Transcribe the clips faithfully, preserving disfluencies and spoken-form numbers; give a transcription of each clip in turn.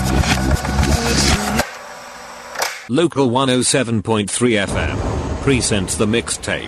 Local one oh seven point three F M presents the mixtape.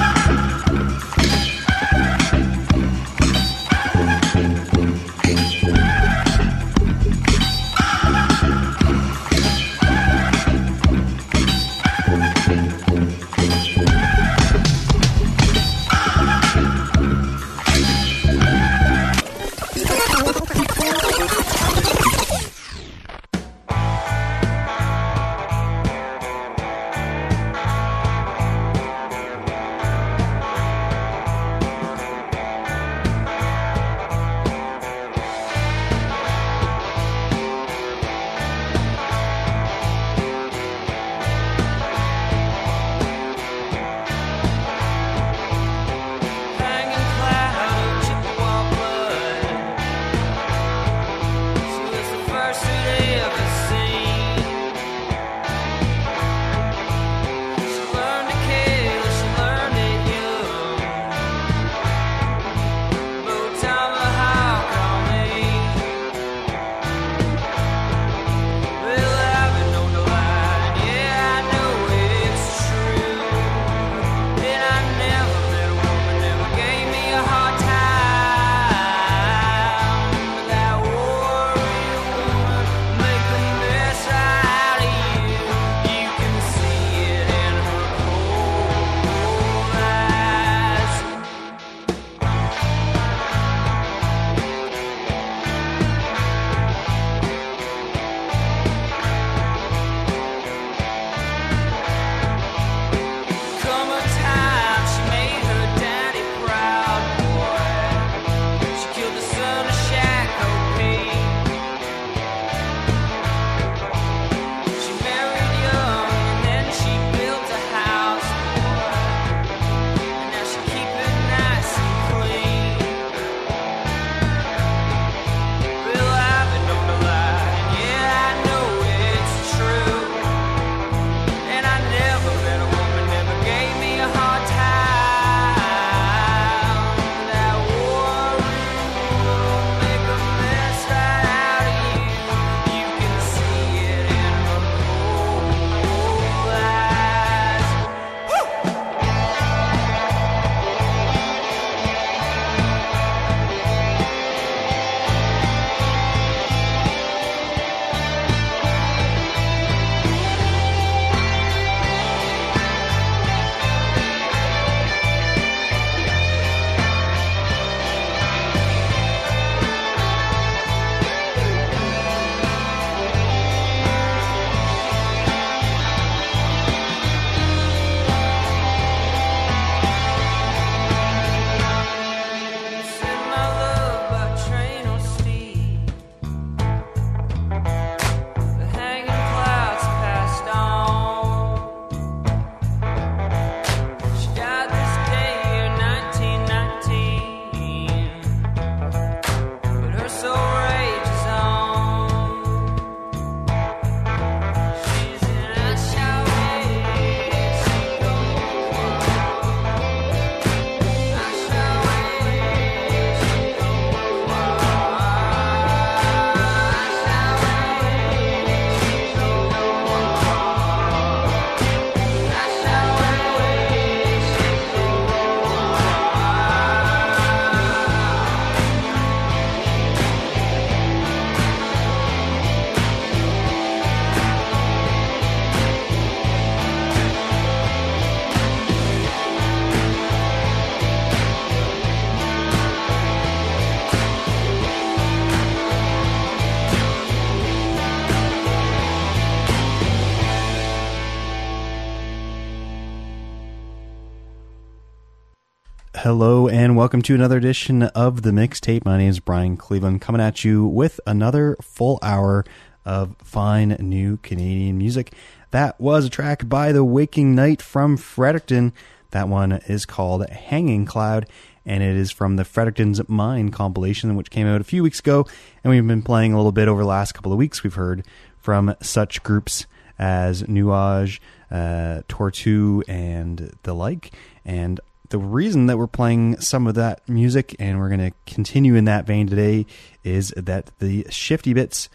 Hello and welcome to another edition of the Mixtape. My name is Brian Cleveland, coming at you with another full hour of fine new Canadian music. That was a track by The Waking Night from Fredericton. That one is called Hanging Cloud, and it is from the Fredericton's Mine compilation, which came out a few weeks ago, and we've been playing a little bit over the last couple of weeks. We've heard from such groups as Nuage, uh, Tortue, and the like, and the reason that we're playing some of that music, and we're going to continue in that vein today, is that the Shifty Bits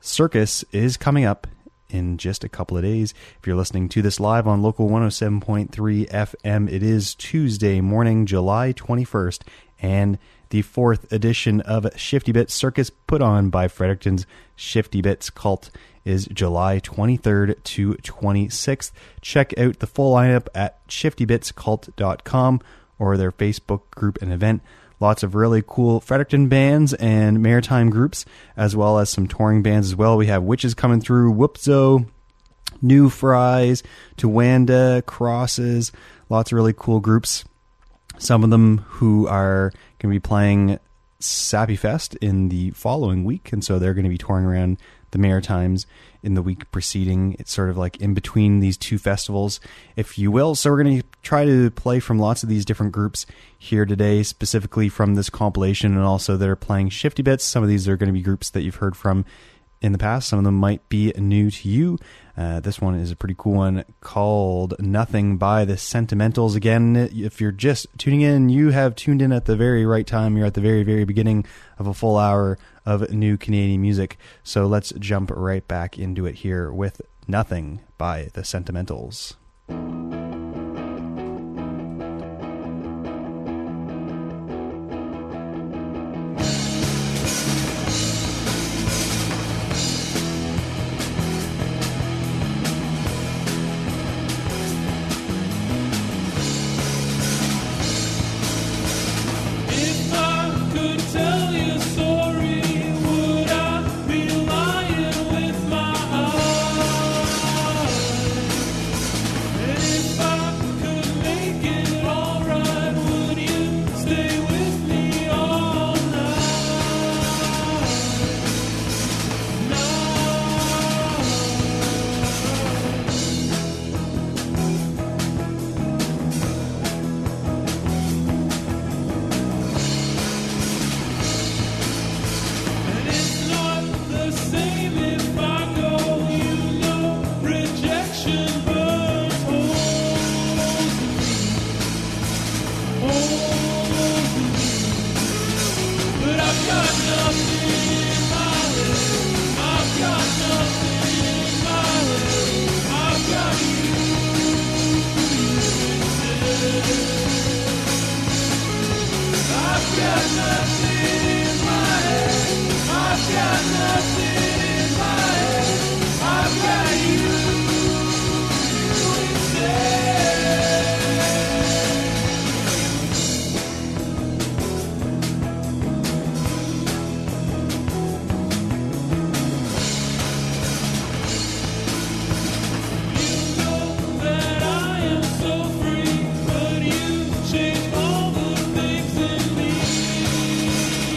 Circus is coming up in just a couple of days. If you're listening to this live on Local one oh seven point three F M, it is Tuesday morning, July twenty-first, and the fourth edition of Shifty Bits Circus, put on by Fredericton's Shifty Bits Cult, is July twenty-third to twenty-sixth. Check out the full lineup at shifty bits cult dot com or their Facebook group and event. Lots of really cool Fredericton bands and maritime groups, as well as some touring bands as well. We have Witches coming through, Whoopzo, New Fries, Tawanda, Crosses, lots of really cool groups. Some of them who are going to be playing Sappy Fest in the following week, and so they're going to be touring around the Maritimes in the week preceding. It's sort of like in between these two festivals, if you will. So we're going to try to play from lots of these different groups here today, specifically from this compilation, and also that are playing Shifty Bits. Some of these are going to be groups that you've heard from in the past. Some of them might be new to you. Uh, this one is a pretty cool one called Nothing by the Sentimentals. Again, if you're just tuning in, you have tuned in at the very right time. You're at the very, very beginning of a full hour of new Canadian music. So let's jump right back into it here with Nothing by the Sentimentals. Change all the things in me.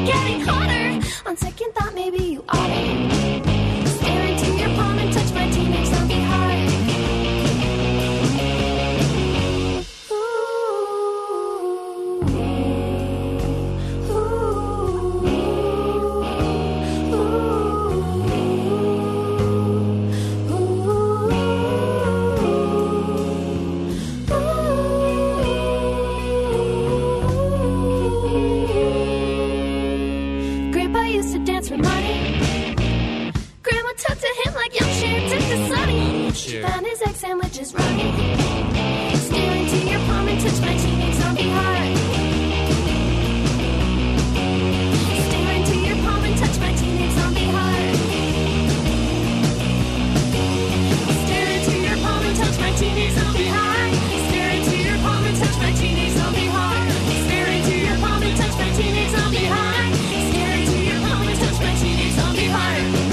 getting hotter. On second thought, maybe you oughta stare into your palm and touch my teenage zombie heart. Grandpa used to dance for money. Grandma tucked to him like young Cher took to Sonny. She found his egg sandwiches running. Stare into your palm and touch my teenage zombie heart. Stare into your palm and touch my teenage zombie heart. Stare into your palm and touch my teenage zombie heart. Stare into your palm and touch my teenage zombie heart. Stare into your palm and touch my teenage zombie heart. Stare into your palm and touch my teenage zombie heart.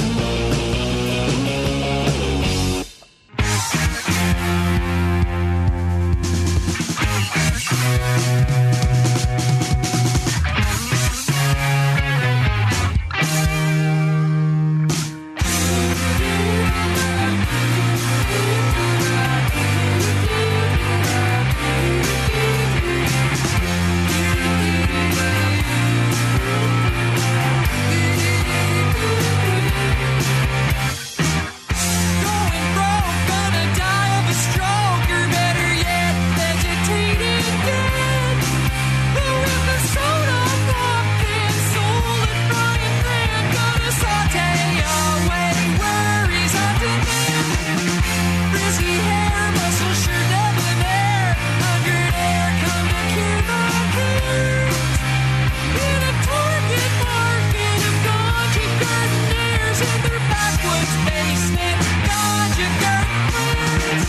Going broke, gonna die of a stroke, or better yet, vegetating dead. Blue in the soda, pumpkin, soul and frying pan, gonna saute away worries on demand. Frizzy hair, muscle shirt, debonair, hundred air, come to cure the cares. In a Target market of Ganji gardeners in their backwoods basement, Ganji gardens.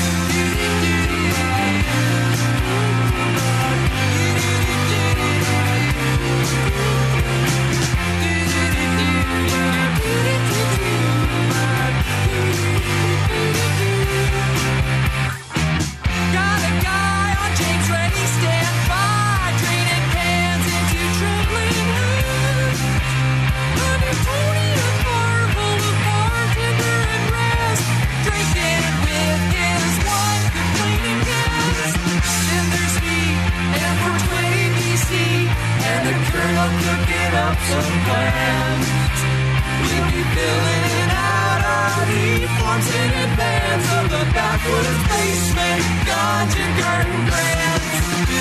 Got a guy on James ready, stand by, draining cans into trembling hands. Under Tony and Marvel, a bartender and rest, drinking with his one complaining guest. Then there's me, and four twenty B C, and the colonel cooking up some plans. We'll be filling out our heat forms in advance of the backwoods basement Ganji garden grants.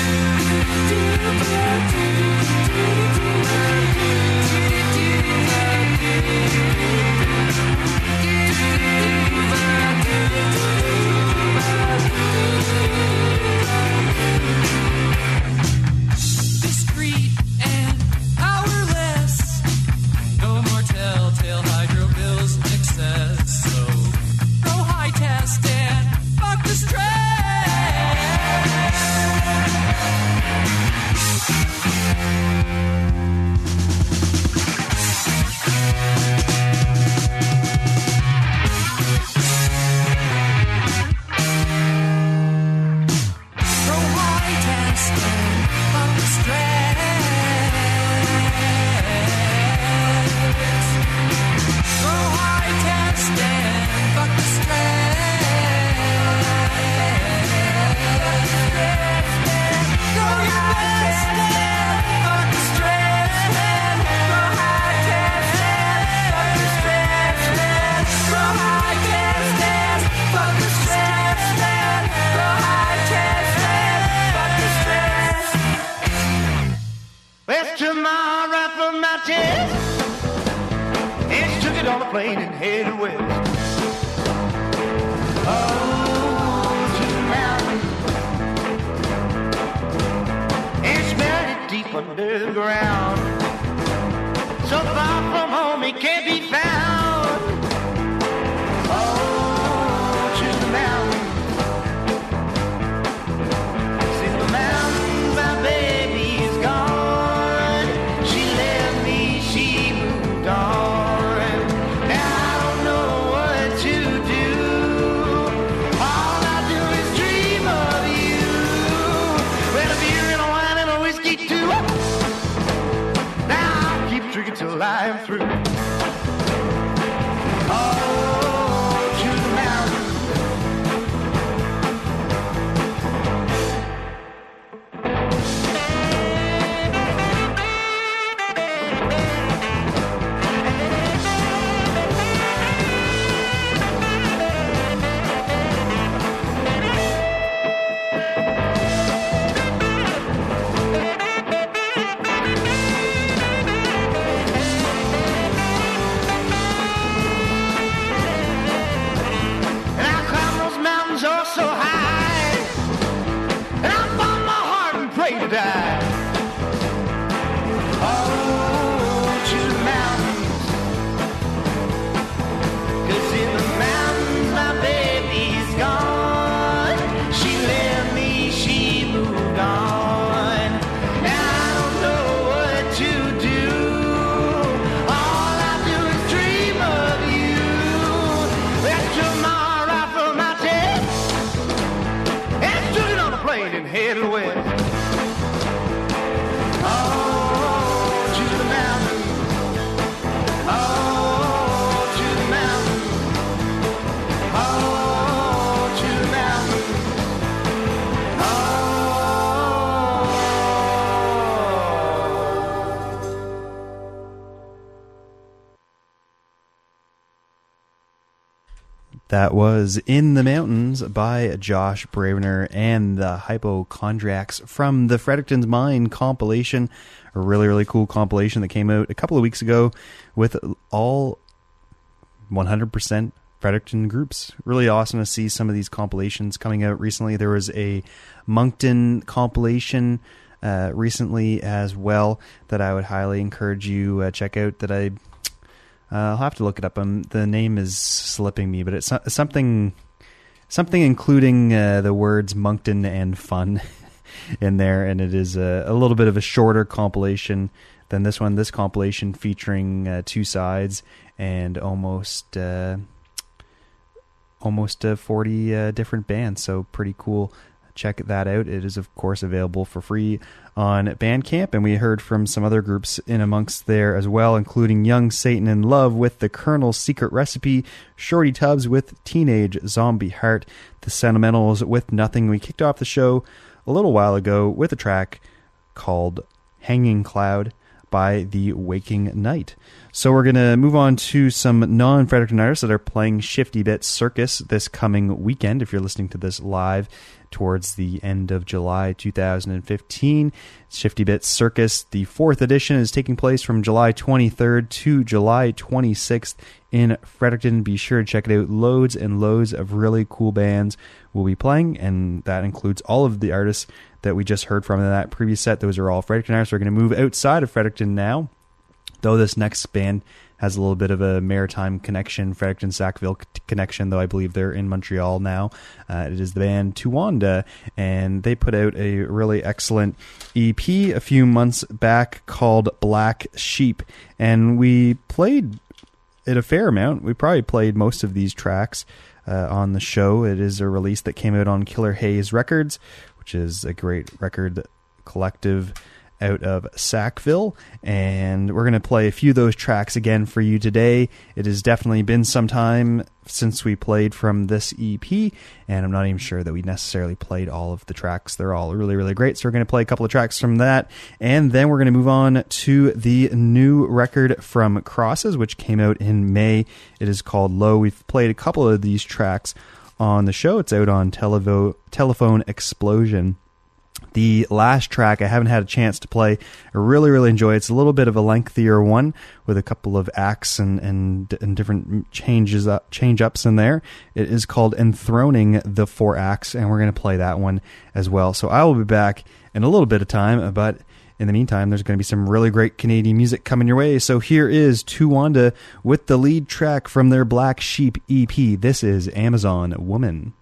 Discreet and powerless. No more telltale hydro bills in excess. So go high test and fuck the stress. Go high test and fuck the stress. Go high test and fuck the stress. Go your best and fuck the stress. Go high test and fuck the stress. Go high test and fuck the stress. Go high test and fuck the stress. West tomorrow from my chest. It's took it on a plane and headed west. Oh, to the mountain. It's buried deep under the ground. So far from home it can't be found. Oh, to the mountain. See the mountain, my baby is gone. She left me, she moved on. Now I don't know what to do. All I do is dream of you. Well, a beer and a wine and a whiskey too. Now I'm That was In the Mountains by Josh Bravener and the Hypochondriacs from the Fredericton's Mine compilation. A really, really cool compilation that came out a couple of weeks ago with all one hundred percent Fredericton groups. Really awesome to see some of these compilations coming out recently. There was a Moncton compilation uh, recently as well that I would highly encourage you uh, check out. That I uh, I'll have to look it up. Um, the name is slipping me, but it's so- something something including uh, the words Moncton and fun in there, and it is a, a little bit of a shorter compilation than this one. This compilation featuring uh, two sides and almost. Uh, almost uh, forty uh, different bands, so pretty cool. Check that out. It is, of course, available for free on Bandcamp, and we heard from some other groups in amongst there as well, including Young Satan in Love with The Colonel's Secret Recipe, Shorty Tubbs with Teenage Zombie Heart, The Sentimentals with Nothing. We kicked off the show a little while ago with a track called Hanging Cloud by The Waking Night. So we're going to move on to some non-Fredericton artists that are playing Shifty Bit Circus this coming weekend. If you're listening to this live towards the end of July two thousand fifteen, Shifty Bit Circus, the fourth edition, is taking place from July twenty-third to July twenty-sixth in Fredericton. Be sure to check it out. Loads and loads of really cool bands will be playing, and that includes all of the artists that we just heard from in that previous set. Those are all Fredericton artists. We're going to move outside of Fredericton now, though this next band has a little bit of a maritime connection, Fredericton-Sackville c- connection, though I believe they're in Montreal now. Uh, it is the band Tuwanda, and they put out a really excellent E P a few months back called Black Sheep, and we played it a fair amount. We probably played most of these tracks uh, on the show. It is a release that came out on Killer Haze Records, which is a great record collective out of Sackville, and we're going to play a few of those tracks again for you today. It has definitely been some time since we played from this E P, and I'm not even sure that we necessarily played all of the tracks. They're all really, really great, so we're going to play a couple of tracks from that, and then we're going to move on to the new record from Crosses, which came out in May. It is called Low. We've played a couple of these tracks on the show. It's out on Televo- Telephone Explosion. The last track I haven't had a chance to play. I really, really enjoy it. It's a little bit of a lengthier one with a couple of acts and, and, and different changes up, change ups in there. It is called Enthroning the Four Acts, and we're going to play that one as well. So I will be back in a little bit of time, but in the meantime, there's going to be some really great Canadian music coming your way. So here is Tuwanda with the lead track from their Black Sheep E P. This is Amazon Woman.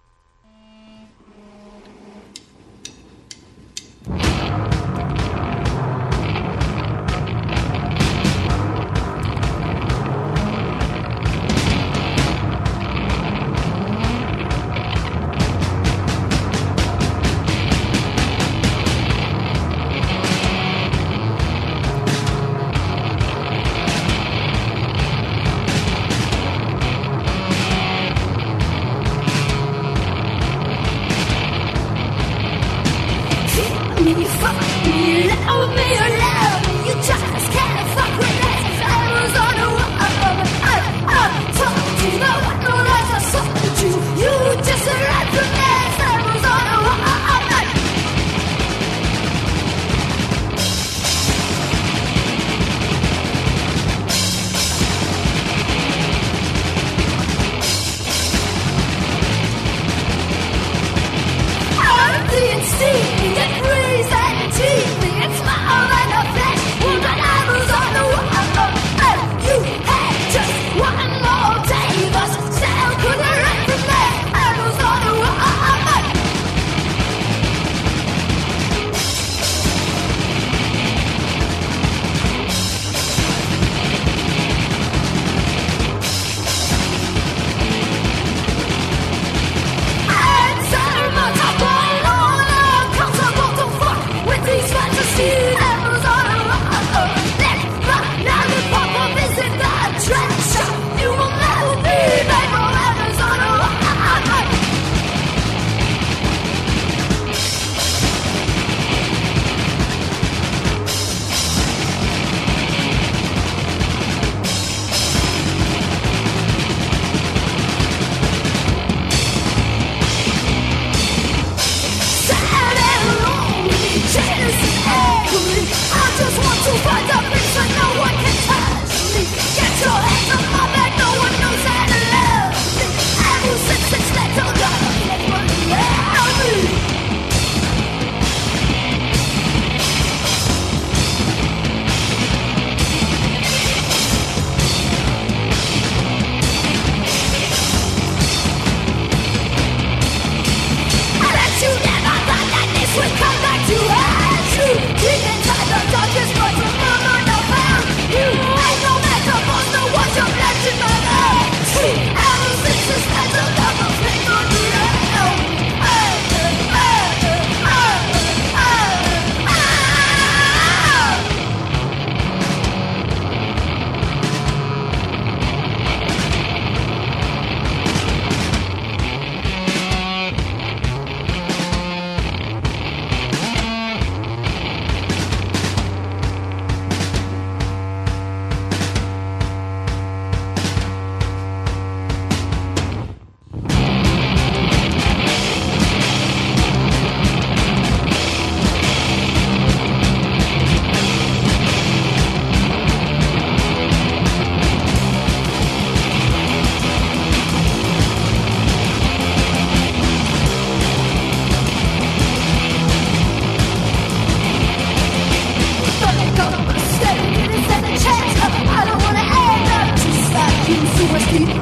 It's more than a flash.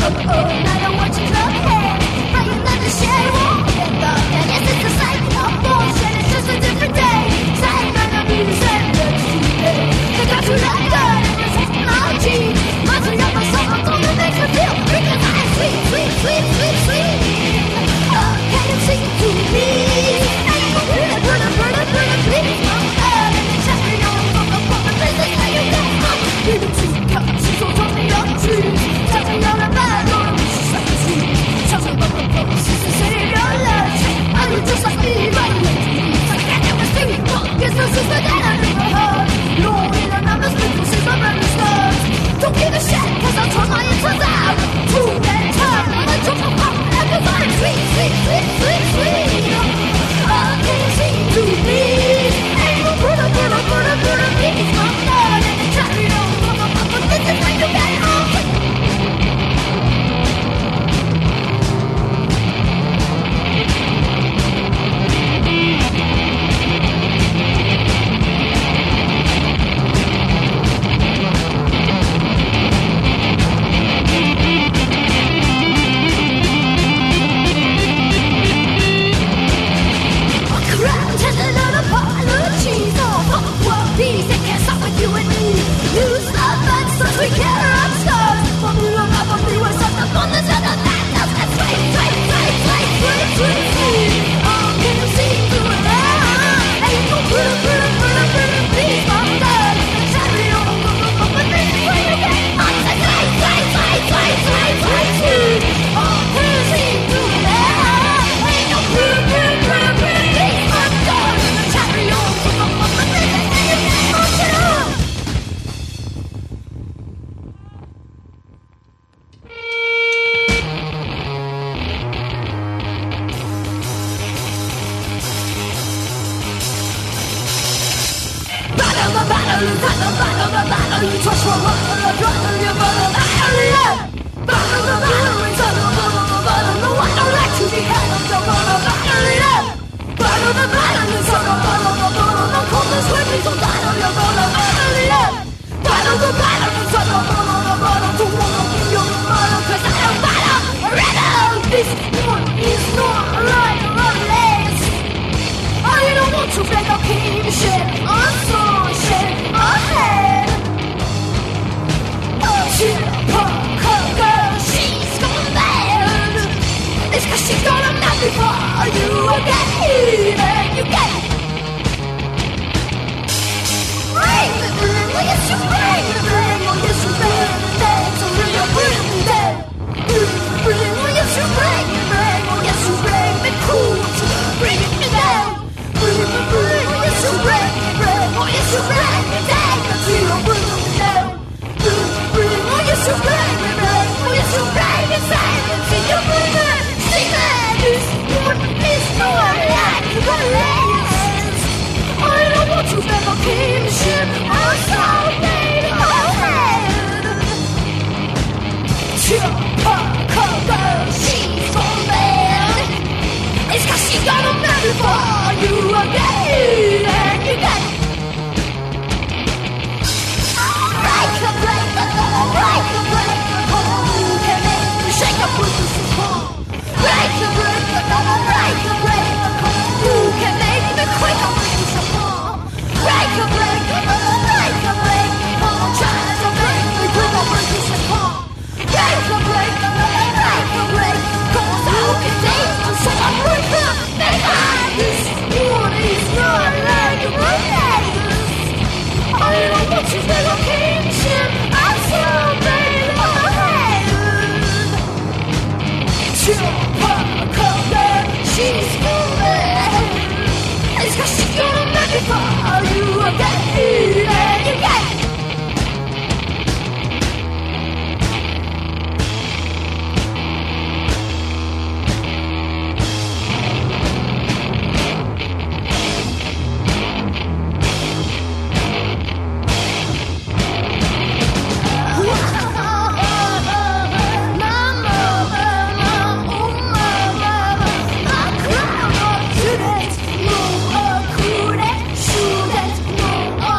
Shoot it,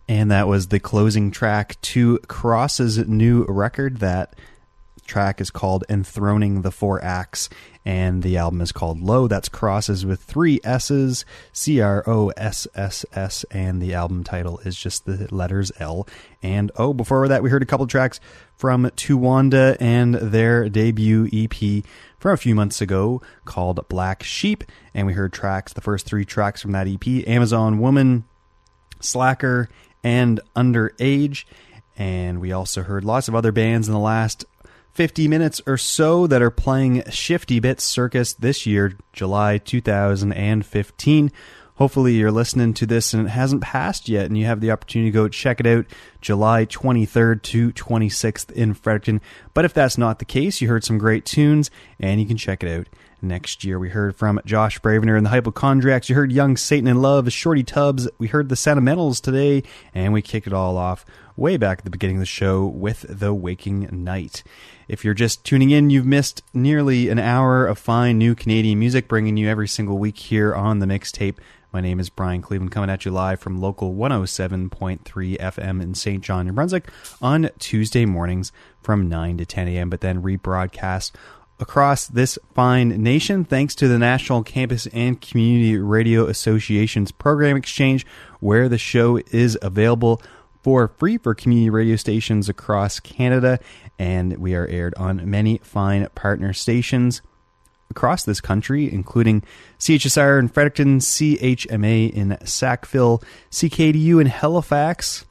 And that was the closing track to Cross's new record. That track is called Enthroning the Four Acts, and the album is called Low. That's Crosses with three S's, C R O S S S, and the album title is just the letters L and O. Before that, we heard a couple tracks from Tuwanda and their debut E P from a few months ago called Black Sheep, and we heard tracks, the first three tracks from that E P, Amazon Woman, Slacker, and Underage. And we also heard lots of other bands in the last fifty minutes or so that are playing Shifty Bits Circus this year, July two thousand fifteen. Hopefully you're listening to this and it hasn't passed yet and you have the opportunity to go check it out July twenty-third to twenty-sixth in Fredericton. But if that's not the case, you heard some great tunes and you can check it out next year. We heard from Josh Bravener and the Hypochondriacs. You heard Young Satan in Love, Shorty Tubbs. We heard the Sentimentals today, and we kicked it all off way back at the beginning of the show with The Waking Night. If you're just tuning in, you've missed nearly an hour of fine new Canadian music, bringing you every single week here on The Mixtape. My name is Brian Cleveland, coming at you live from local one oh seven point three F M in Saint John, New Brunswick, on Tuesday mornings from nine to ten a.m., but then rebroadcast across this fine nation thanks to the National Campus and Community Radio Association's Program Exchange, where the show is available for free for community radio stations across Canada, and we are aired on many fine partner stations across this country, including C H S R in Fredericton, C H M A in Sackville, C K D U in Halifax,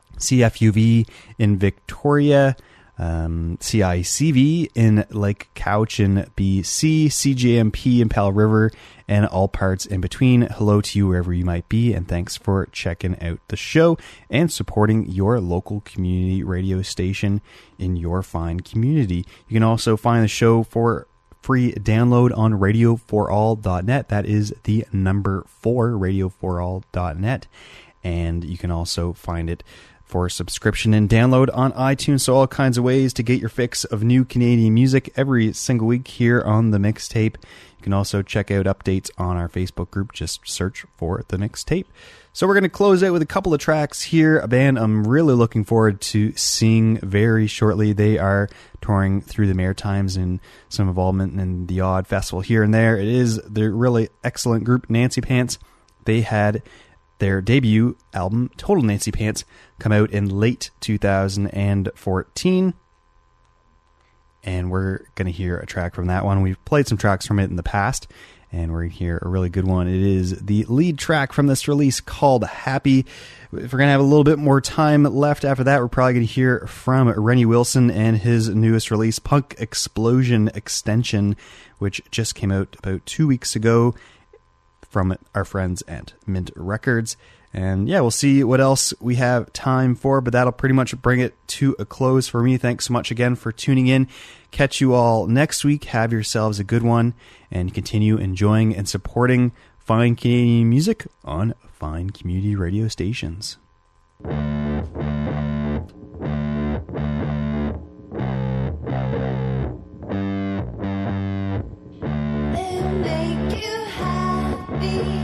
C F U V in Victoria, um, C I C V in Lake Cowichan, B C, C J M P in Pal River, and all parts in between. Hello to you wherever you might be, and thanks for checking out the show and supporting your local community radio station in your fine community. You can also find the show for free download on radio for all dot net. That is the number four, radio for all dot net. And you can also find it for subscription and download on iTunes. So all kinds of ways to get your fix of new Canadian music every single week here on The Mixtape. You can also check out updates on our Facebook group. Just search for The Mixtape. So we're going to close out with a couple of tracks here. A band I'm really looking forward to seeing very shortly. They are touring through the Maritimes and some involvement in the odd festival here and there. It is the really excellent group Nancy Pants. They had their debut album, Total Nancy Pants, come out in late two thousand fourteen. And we're going to hear a track from that one. We've played some tracks from it in the past, and we're going to hear a really good one. It is the lead track from this release called Happy. If we're going to have a little bit more time left after that, we're probably going to hear from Rennie Wilson and his newest release, Punk Explosion Extension, which just came out about two weeks ago from our friends at Mint Records. And yeah, we'll see what else we have time for, but that'll pretty much bring it to a close for me. Thanks so much again for tuning in. Catch you all next week. Have yourselves a good one, and continue enjoying and supporting fine Canadian music on fine community radio stations. They make you happy.